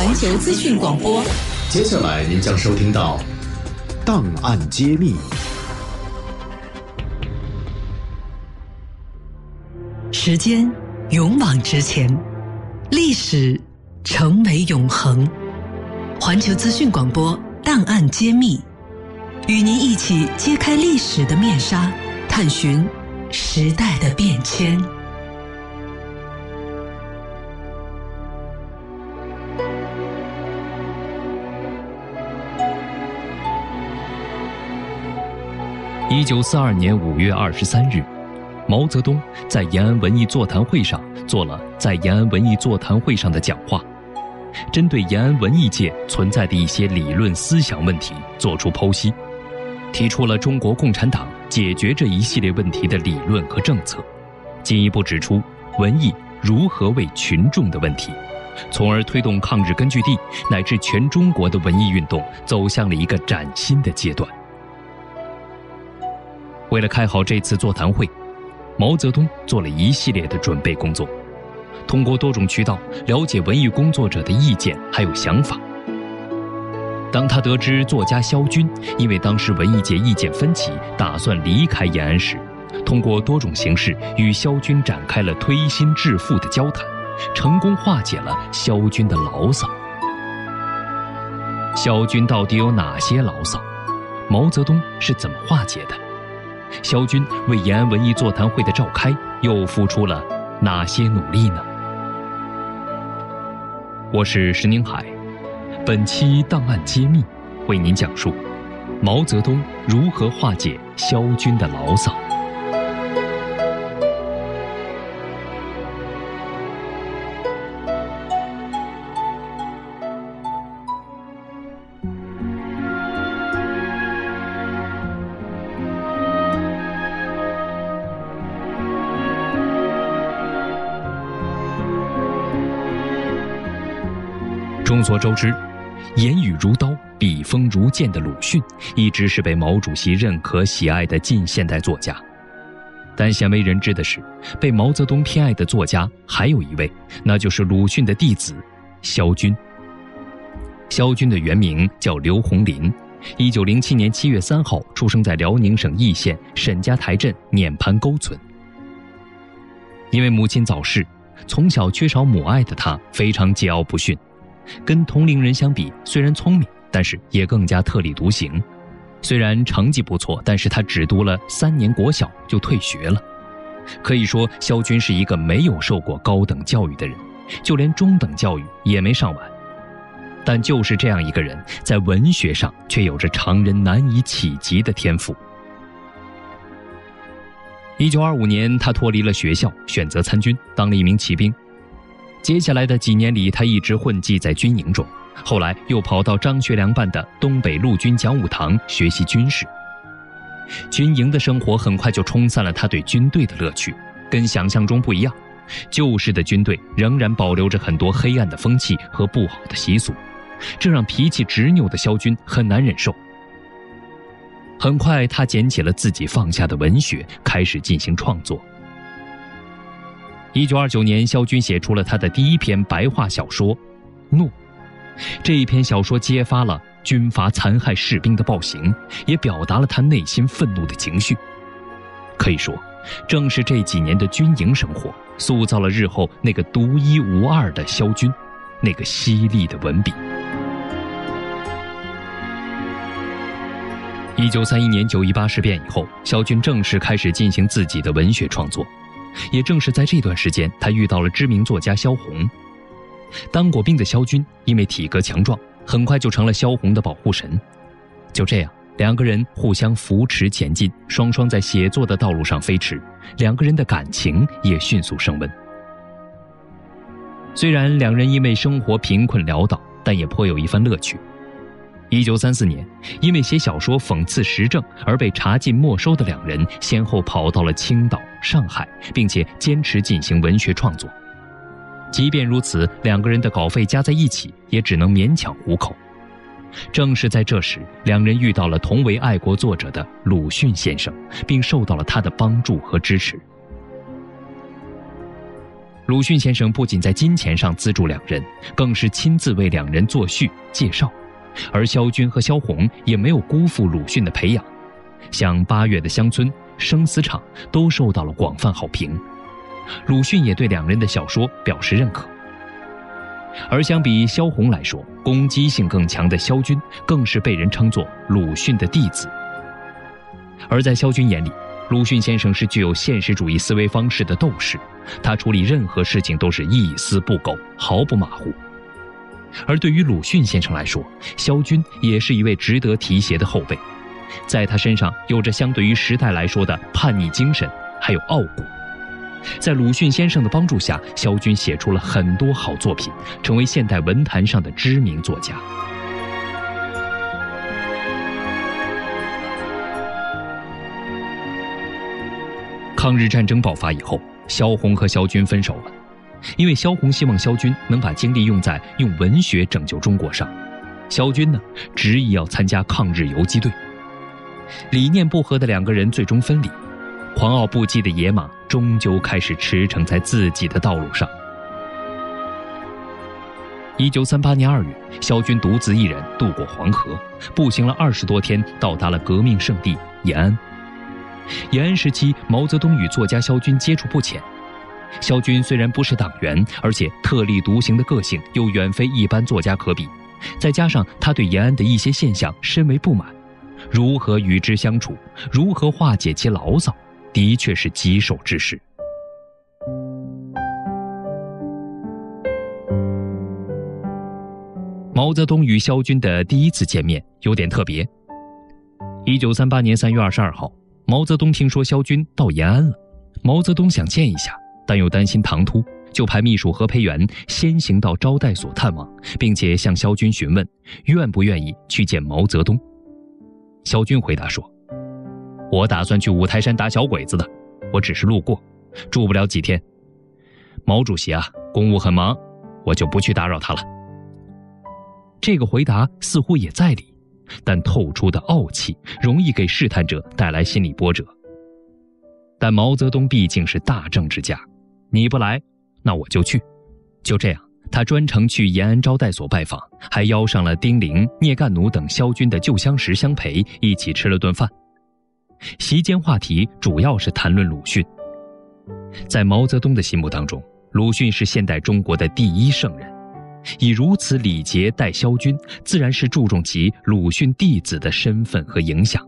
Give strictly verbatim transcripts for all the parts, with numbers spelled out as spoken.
环球资讯广播。 接下来您将收听到档案揭秘。 时间勇往直前，历史成为永恒。环球资讯广播档案揭秘，与您一起揭开历史的面纱，探寻时代的变迁。 一九四二年五月二十三日，毛泽东在延安文艺座谈会上做了在延安文艺座谈会上的讲话，针对延安文艺界存在的一些理论思想问题作出剖析，提出了中国共产党解决这一系列问题的理论和政策，进一步指出文艺如何为群众的问题，从而推动抗日根据地乃至全中国的文艺运动走向了一个崭新的阶段。为了开好这次座谈会，毛泽东做了一系列的准备工作，通过多种渠道了解文艺工作者的意见还有想法。当他得知作家萧军因为当时文艺界意见分歧，打算离开延安时，通过多种形式与萧军展开了推心置腹的交谈，成功化解了萧军的牢骚。萧军到底有哪些牢骚？毛泽东是怎么化解的？萧军为延安文艺座谈会的召开又付出了哪些努力呢？我是石宁海，本期档案揭秘为您讲述毛泽东如何化解萧军的牢骚。众所周知，言语如刀，笔锋如剑的鲁迅一直是被毛主席认可喜爱的近现代作家。但鲜为人知的是，被毛泽东偏爱的作家还有一位，那就是鲁迅的弟子萧军。萧军的原名叫刘洪林，一九零七年七月三号出生在辽宁省义县沈家台镇碾盘沟村。因为母亲早逝，从小缺少母爱的他非常桀骜不驯，跟同龄人相比，虽然聪明，但是也更加特立独行。虽然成绩不错，但是他只读了三年国小就退学了。可以说，萧军是一个没有受过高等教育的人，就连中等教育也没上完。但就是这样一个人，在文学上却有着常人难以企及的天赋。一九二五年，他脱离了学校，选择参军，当了一名骑兵。接下来的几年里，他一直混迹在军营中，后来又跑到张学良办的东北陆军讲武堂学习军事。军营的生活很快就冲散了他对军队的乐趣，跟想象中不一样，旧式的军队仍然保留着很多黑暗的风气和不好的习俗，这让脾气执拗的萧军很难忍受。很快，他捡起了自己放下的文学，开始进行创作。一九二九年，萧军写出了他的第一篇白话小说《怒》。这一篇小说揭发了军阀残害士兵的暴行，也表达了他内心愤怒的情绪。可以说，正是这几年的军营生活，塑造了日后那个独一无二的萧军，那个犀利的文笔。一九三一年九一八事变以后，萧军正式开始进行自己的文学创作。也正是在这段时间，他遇到了知名作家萧红。当过兵的萧军因为体格强壮，很快就成了萧红的保护神。就这样，两个人互相扶持前进，双双在写作的道路上飞驰，两个人的感情也迅速升温。虽然两人因为生活贫困潦倒，但也颇有一番乐趣。一九三四年，因为写小说讽刺时政而被查禁没收的两人，先后跑到了青岛、上海，并且坚持进行文学创作。即便如此，两个人的稿费加在一起，也只能勉强糊口。正是在这时，两人遇到了同为爱国作者的鲁迅先生，并受到了他的帮助和支持。 鲁迅先生不仅在金钱上资助两人，更是亲自为两人作序介绍，而萧军和萧红也没有辜负鲁迅的培养，像《八月的乡村》《生死场》都受到了广泛好评。鲁迅也对两人的小说表示认可。而相比萧红来说，攻击性更强的萧军更是被人称作鲁迅的弟子。而在萧军眼里，鲁迅先生是具有现实主义思维方式的斗士，他处理任何事情都是一丝不苟，毫不马虎。而对于鲁迅先生来说，萧军也是一位值得提携的后辈，在他身上有着相对于时代来说的叛逆精神，还有傲骨。在鲁迅先生的帮助下，萧军写出了很多好作品，成为现代文坛上的知名作家。抗日战争爆发以后，萧红和萧军分手了，因为萧红希望萧军能把精力用在用文学拯救中国上，萧军呢，执意要参加抗日游击队。理念不合的两个人最终分离，狂傲不羁的野马终究开始驰骋在自己的道路上。一九三八年二月，萧军独自一人渡过黄河，步行了二十多天，到达了革命圣地延安。延安时期，毛泽东与作家萧军接触不浅。萧军虽然不是党员，而且特立独行的个性又远非一般作家可比，再加上他对延安的一些现象深为不满，如何与之相处，如何化解其牢骚，的确是棘手之事。毛泽东与萧军的第一次见面有点特别。一九三八年三月二十二号，毛泽东听说萧军到延安了，毛泽东想见一下，但又担心唐突，就派秘书何培元先行到招待所探望，并且向萧军询问愿不愿意去见毛泽东。萧军回答说，我打算去五台山打小鬼子的，我只是路过，住不了几天。毛主席啊，公务很忙，我就不去打扰他了。这个回答似乎也在理，但透出的傲气容易给试探者带来心理波折。但毛泽东毕竟是大政治家，你不来，那我就去。就这样，他专程去延安招待所拜访，还邀上了丁玲、聂干弩等萧军的旧相识相陪，一起吃了顿饭。席间话题主要是谈论鲁迅。在毛泽东的心目当中，鲁迅是现代中国的第一圣人，以如此礼节待萧军，自然是注重其鲁迅弟子的身份和影响。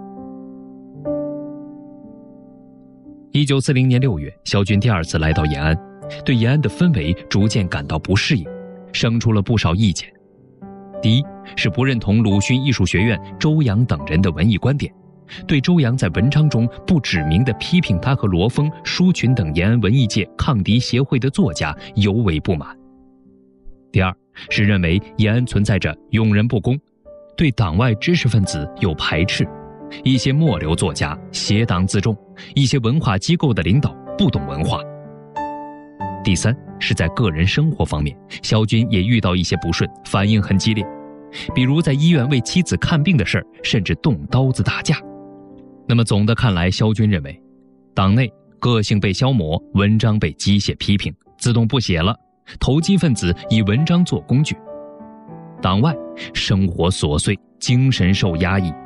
一九四零年六月，萧军第二次来到延安，对延安的氛围逐渐感到不适应，生出了不少意见。第一，是不认同鲁迅艺术学院周扬等人的文艺观点，对周扬在文章中不指明地批评他和罗峰、舒群等延安文艺界抗敌协会的作家尤为不满。第二，是认为延安存在着用人不公，对党外知识分子有排斥，一些末流作家挟党自重，一些文化机构的领导不懂文化。第三，是在个人生活方面，萧军也遇到一些不顺，反应很激烈，比如在医院为妻子看病的事儿，甚至动刀子打架。那么总的看来，萧军认为，党内个性被消磨，文章被机械批评，自动不写了，投机分子以文章做工具；党外生活琐碎，精神受压抑。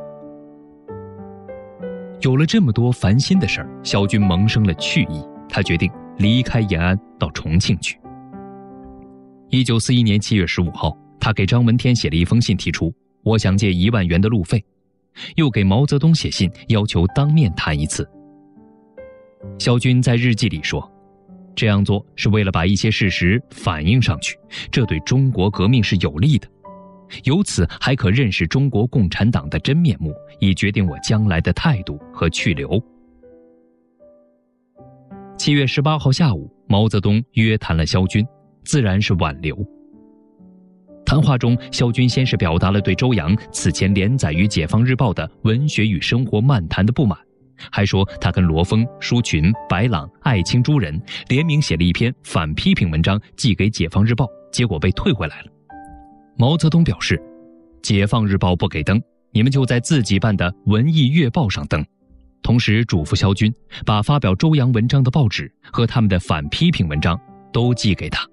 有了这么多烦心的事儿，萧军萌生了去意，他决定离开延安到重庆去。一九四一年七月十五号，他给张闻天写了一封信，提出我想借一万元的路费，又给毛泽东写信，要求当面谈一次。萧军在日记里说，这样做是为了把一些事实反映上去，这对中国革命是有利的，由此还可认识中国共产党的真面目，以决定我将来的态度和去留。七月十八号下午，毛泽东约谈了萧军，自然是挽留。谈话中，萧军先是表达了对周扬此前连载于《解放日报》的《文学与生活漫谈》的不满，还说他跟罗峰、舒群、白朗、艾青诸人联名写了一篇反批评文章，寄给《解放日报》，结果被退回来了。毛泽东表示，《解放日报》不给登，你们就在自己办的《文艺月报》上登。 同时嘱咐萧军把发表周扬文章的报纸和他们的反批评文章都寄给他。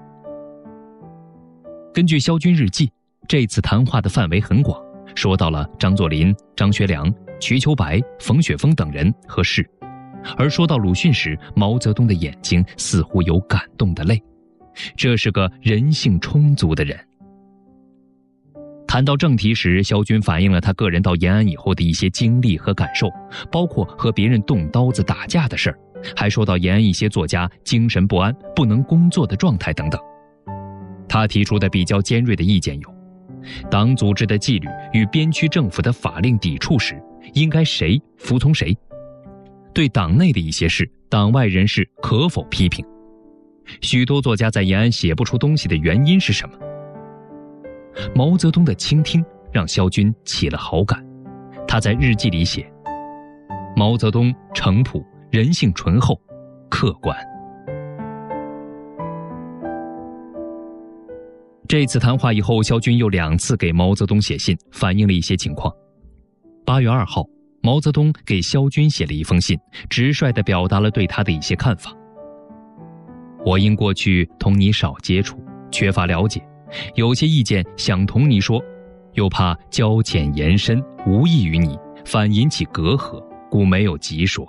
根据萧军日记，这次谈话的范围很广，说到了张作霖、张学良、瞿秋白、冯雪峰等人和事。而说到鲁迅时，毛泽东的眼睛似乎有感动的泪，这是个人性充足的人。谈到正题时，萧军反映了他个人到延安以后的一些经历和感受，包括和别人动刀子打架的事儿，还说到延安一些作家精神不安、不能工作的状态等等。他提出的比较尖锐的意见有：党组织的纪律与边区政府的法令抵触时，应该谁服从谁？对党内的一些事，党外人士可否批评？许多作家在延安写不出东西的原因是什么？毛泽东的倾听让萧军起了好感。他在日记里写：毛泽东诚朴，人性醇厚，客观。这次谈话以后，萧军又两次给毛泽东写信，反映了一些情况。八月二号，毛泽东给萧军写了一封信，直率地表达了对他的一些看法。我因过去同你少接触，缺乏了解，有些意见想同你说，又怕交浅言深，无益于你，反引起隔阂，故没有急说。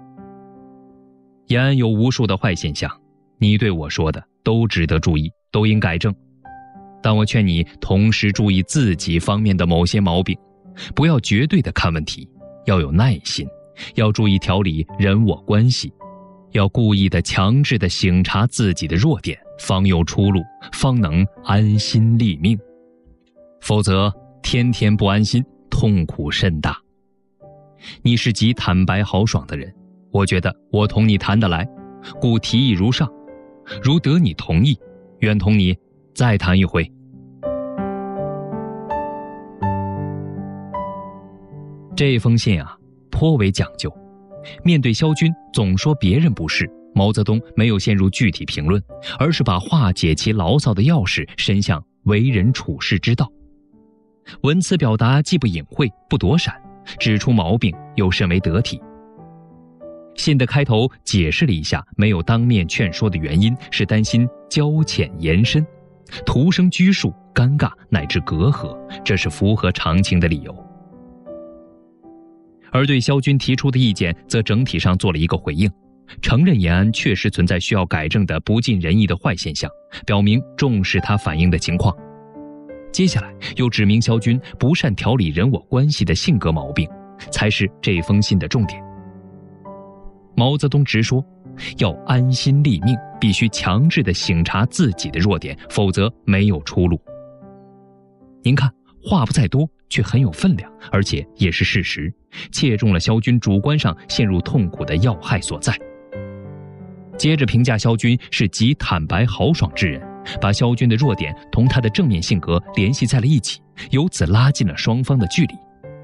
延安有无数的坏现象，你对我说的都值得注意，都应改正。但我劝你同时注意自己方面的某些毛病，不要绝对的看问题，要有耐心，要注意调理人我关系，要故意的强制的省察自己的弱点，方有出路，方能安心立命。否则天天不安心，痛苦甚大。你是极坦白豪爽的人，我觉得我同你谈得来，故提议如上，如得你同意，愿同你再谈一回。这封信啊，颇为讲究。面对萧军总说别人不是，毛泽东没有陷入具体评论，而是把化解其牢骚的钥匙伸向为人处世之道。文词表达既不隐晦不躲闪，指出毛病又甚为得体。信的开头解释了一下没有当面劝说的原因，是担心交浅言深，徒生拘束、尴尬乃至隔阂，这是符合常情的理由。而对萧军提出的意见则整体上做了一个回应，承认延安确实存在需要改正的不尽人意的坏现象，表明重视他反映的情况。接下来又指明萧军不善调理人我关系的性格毛病，才是这封信的重点。毛泽东直说，要安心立命，必须强制地省察自己的弱点，否则没有出路。您看，话不在多，却很有分量，而且也是事实，切中了萧军主观上陷入痛苦的要害所在。接着评价萧军是极坦白豪爽之人，把萧军的弱点同他的正面性格联系在了一起，由此拉近了双方的距离。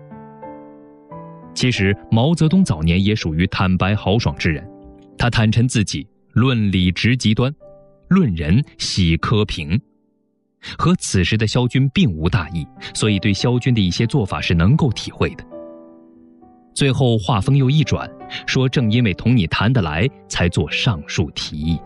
其实毛泽东早年也属于坦白豪爽之人，他坦陈自己论理直极端，论人喜苛平，和此时的萧军并无大异，所以对萧军的一些做法是能够体会的。最后话锋又一转，说正因为同你谈得来，才做上述提议。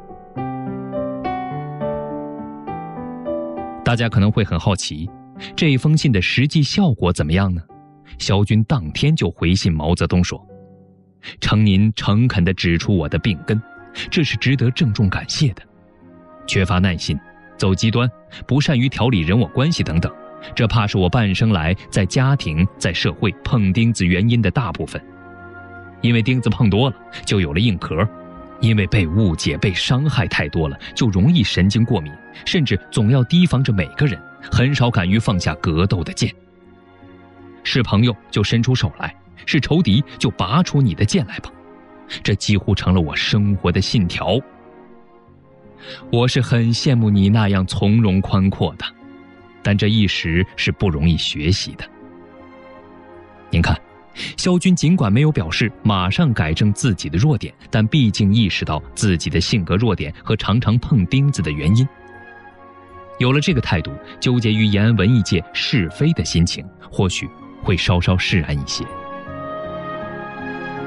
大家可能会很好奇，这封信的实际效果怎么样呢？萧军当天就回信毛泽东说，承您诚恳地指出我的病根，这是值得郑重感谢的。缺乏耐心，走极端，不善于调理人我关系等等，这怕是我半生来在家庭在社会碰钉子原因的大部分。因为钉子碰多了，就有了硬壳；因为被误解被伤害太多了，就容易神经过敏，甚至总要提防着每个人，很少敢于放下格斗的剑。是朋友就伸出手来，是仇敌就拔出你的剑来吧，这几乎成了我生活的信条。我是很羡慕你那样从容宽阔的，但这一时是不容易学习的。您看，萧军尽管没有表示马上改正自己的弱点，但毕竟意识到自己的性格弱点和常常碰钉子的原因。有了这个态度，纠结于延安文艺界是非的心情或许会稍稍释然一些。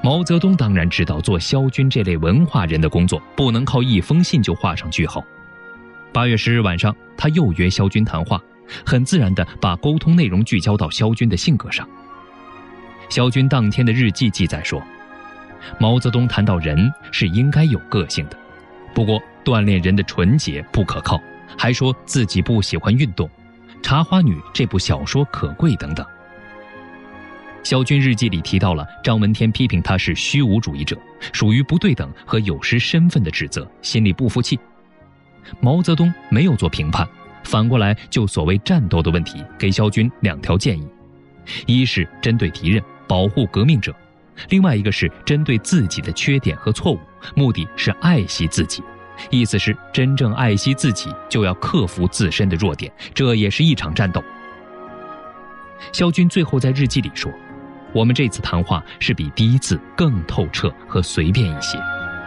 毛泽东当然知道做萧军这类文化人的工作不能靠一封信就画上句号。八月十日晚上，他又约萧军谈话，很自然地把沟通内容聚焦到萧军的性格上。萧军当天的日记记载说，毛泽东谈到人是应该有个性的，不过锻炼人的纯洁不可靠，还说自己不喜欢运动，《茶花女》这部小说可贵等等。萧军日记里提到了张闻天批评他是虚无主义者，属于不对等和有失身份的指责，心里不服气。毛泽东没有做评判，反过来就所谓战斗的问题给萧军两条建议：一是针对敌人保护革命者，另外一个是针对自己的缺点和错误，目的是爱惜自己。意思是真正爱惜自己就要克服自身的弱点，这也是一场战斗。萧军最后在日记里说，我们这次谈话是比第一次更透彻和随便一些。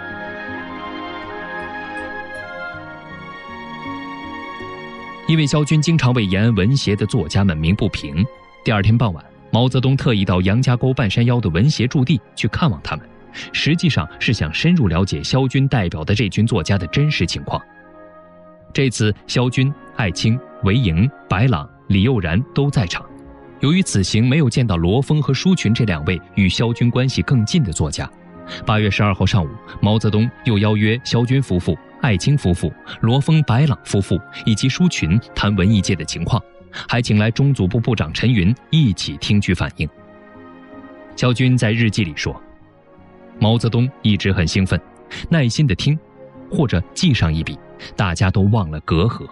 因为萧军经常为延安文协的作家们鸣不平，第二天傍晚，毛泽东特意到杨家沟半山腰的文协驻地去看望他们，实际上是想深入了解萧军代表的这群作家的真实情况。这次萧军、艾青、韦莹、白朗、李幼然都在场。由于此行没有见到罗峰和舒群这两位与萧军关系更近的作家，八月十二号上午，毛泽东又邀约萧军夫妇、艾青夫妇、罗峰、白朗夫妇以及舒群谈文艺界的情况，还请来中组部部长陈云一起听取反应。萧军在日记里说，毛泽东一直很兴奋，耐心地听，或者记上一笔，大家都忘了隔阂。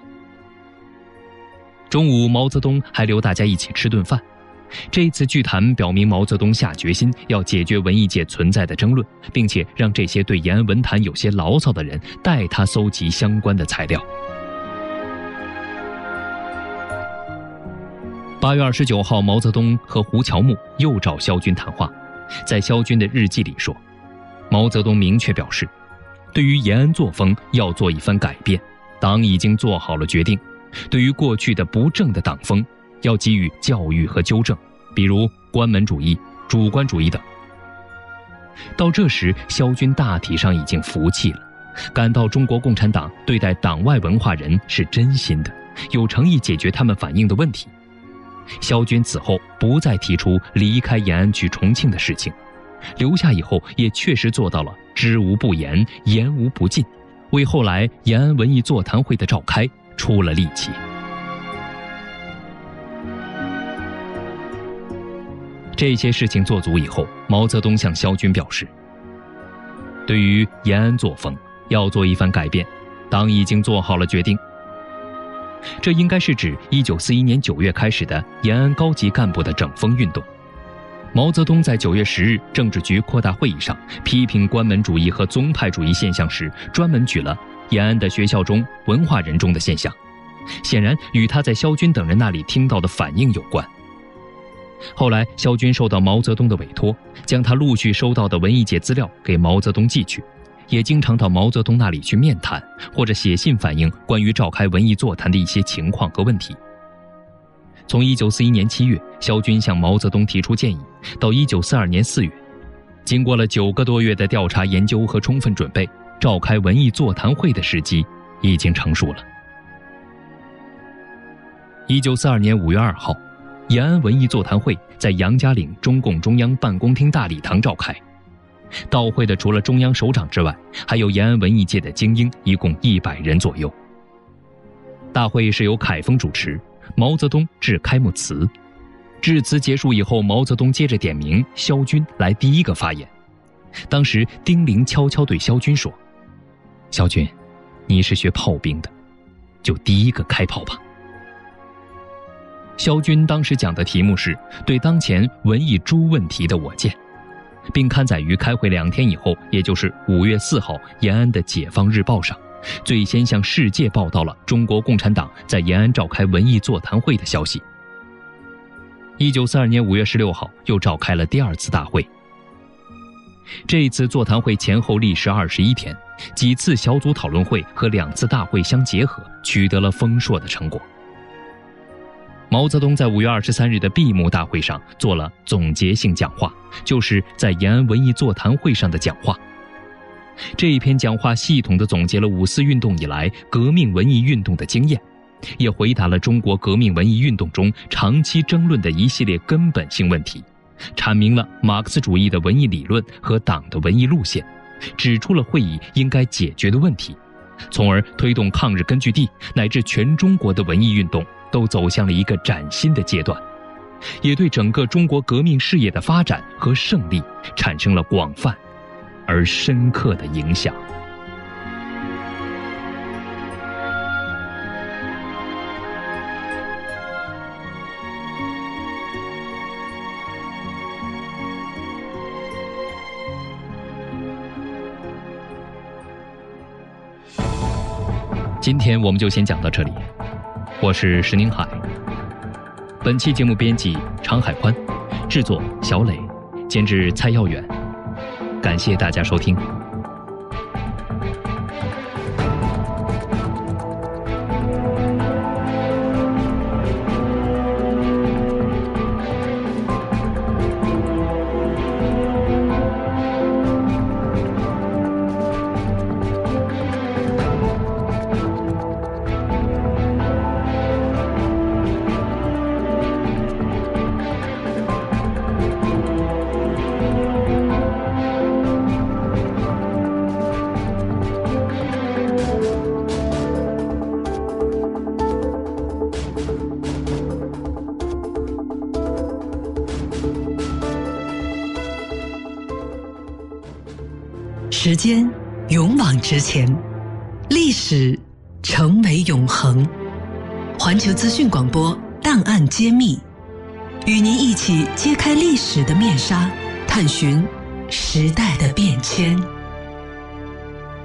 中午，毛泽东还留大家一起吃顿饭。这次聚谈表明毛泽东下决心要解决文艺界存在的争论，并且让这些对延安文坛有些牢骚的人代他搜集相关的材料。八月二十九号，毛泽东和胡乔木又找萧军谈话，在萧军的日记里说，毛泽东明确表示，对于延安作风要做一番改变，党已经做好了决定。对于过去的不正的党风，要给予教育和纠正，比如关门主义、主观主义等。到这时，萧军大体上已经服气了，感到中国共产党对待党外文化人是真心的，有诚意解决他们反映的问题。萧军此后不再提出离开延安去重庆的事情，留下以后也确实做到了知无不言，言无不尽，为后来延安文艺座谈会的召开出了力气。这些事情做足以后，毛泽东向萧军表示，对于延安作风要做一番改变，党已经做好了决定。这应该是指一九四一年九月开始的延安高级干部的整风运动。毛泽东在九月十日政治局扩大会议上批评关门主义和宗派主义现象时，专门举了延安的学校中文化人中的现象，显然与他在萧军等人那里听到的反应有关。后来萧军受到毛泽东的委托，将他陆续收到的文艺界资料给毛泽东寄去，也经常到毛泽东那里去面谈，或者写信反映关于召开文艺座谈的一些情况和问题。从一九四一年七月，萧军向毛泽东提出建议，到一九四二年四月，经过了九个多月的调查研究和充分准备，召开文艺座谈会的时机已经成熟了。一九四二年五月二号，延安文艺座谈会在杨家岭中共中央办公厅大礼堂召开。到会的除了中央首长之外，还有延安文艺界的精英，一共一百人左右。大会是由凯丰主持，毛泽东致开幕词。致辞结束以后，毛泽东接着点名萧军来第一个发言。当时丁玲悄悄对萧军说，萧军，你是学炮兵的，就第一个开炮吧。萧军当时讲的题目是对当前文艺诸问题的我见，并刊载于开会两天以后，也就是五月四号延安的《解放日报》上，最先向世界报道了中国共产党在延安召开文艺座谈会的消息。一九四二年五月十六号又召开了第二次大会。这次座谈会前后历时二十一天，几次小组讨论会和两次大会相结合，取得了丰硕的成果。 毛泽东在五月二十三日的闭幕大会上做了总结性讲话，就是在延安文艺座谈会上的讲话。这一篇讲话系统地总结了五四运动以来革命文艺运动的经验，也回答了中国革命文艺运动中长期争论的一系列根本性问题，阐明了马克思主义的文艺理论和党的文艺路线，指出了会议应该解决的问题，从而推动抗日根据地乃至全中国的文艺运动都走向了一个崭新的阶段，也对整个中国革命事业的发展和胜利产生了广泛而深刻的影响。今天我们就先讲到这里，我是石宁海。本期节目编辑常海宽，制作小磊，监制蔡耀远。感谢大家收听。 时间勇往直前，历史成为永恒。环球资讯广播档案揭秘，与您一起揭开历史的面纱，探寻时代的变迁。